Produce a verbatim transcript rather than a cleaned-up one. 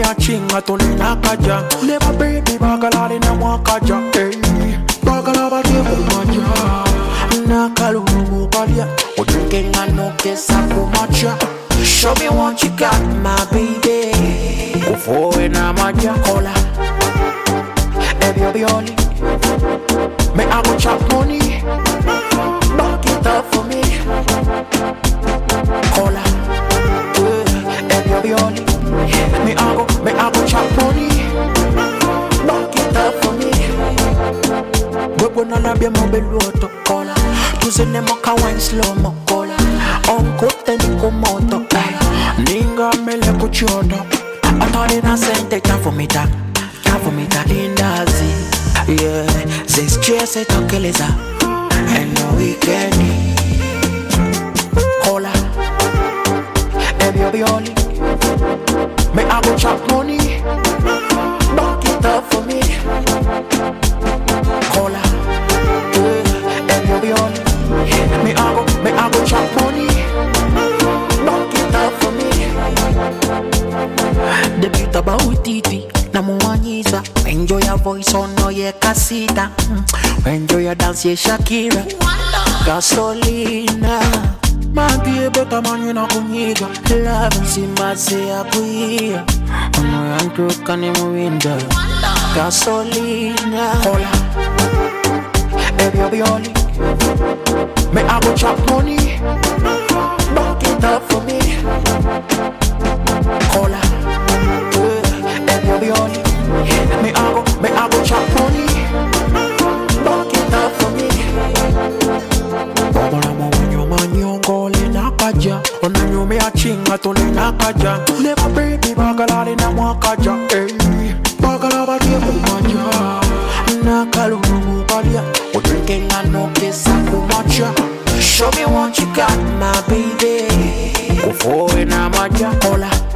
a chinga to na kaja. Never baby bagala na mwakaja. Hey, bagala ba de kumaja. Na kalulu balia. Oduke ngano kesa kumacha. Show me what you got, my baby. Kufo na maja kola. Baby, only. Me I go chop money. Back it up for me. Cola. Baby, only. Me I go, me I go chop money. Back it up for me. Wewe na labia mobile auto cola. Tuzene moka wine slow mo cola. Onko teni kumoto cola. Ninga mele kuchoto. Atari na sente time for me ta. Time for me ta indazi. Yeah, this stress it tokeleza. And no weekend. Cola. Baby, I'll be only. Me I go chop money. Back it up for me. Cola. Yeah, baby, I'll be only. Me I go, me I go chop money. Back it up for me. The beat about it. Na muwanyiza. Enjoy your voice on no ye kasita. Enjoy your dance ye Shakira. Gasolina. Mabie beta manyu na kunyiga. Love nsimase ya kuia. Ono yantu kani muwinda. Gasolina. Cola. Baby, I'll be only. Me I go chop money. Back it up for me. Cola. Baby, I'll be only. Me I go, me I go chop money. Back it up for me. Baba na mwanyo manyo ngole na kaja. Onanyo me a chinga to le na kaja. Never baby bagala na mwakaja. Hey, bagala ba de kumaja. Na kalulu balia. O drinking and no kesa kumacha. Show me what you got, my baby. Kufo na maja kola.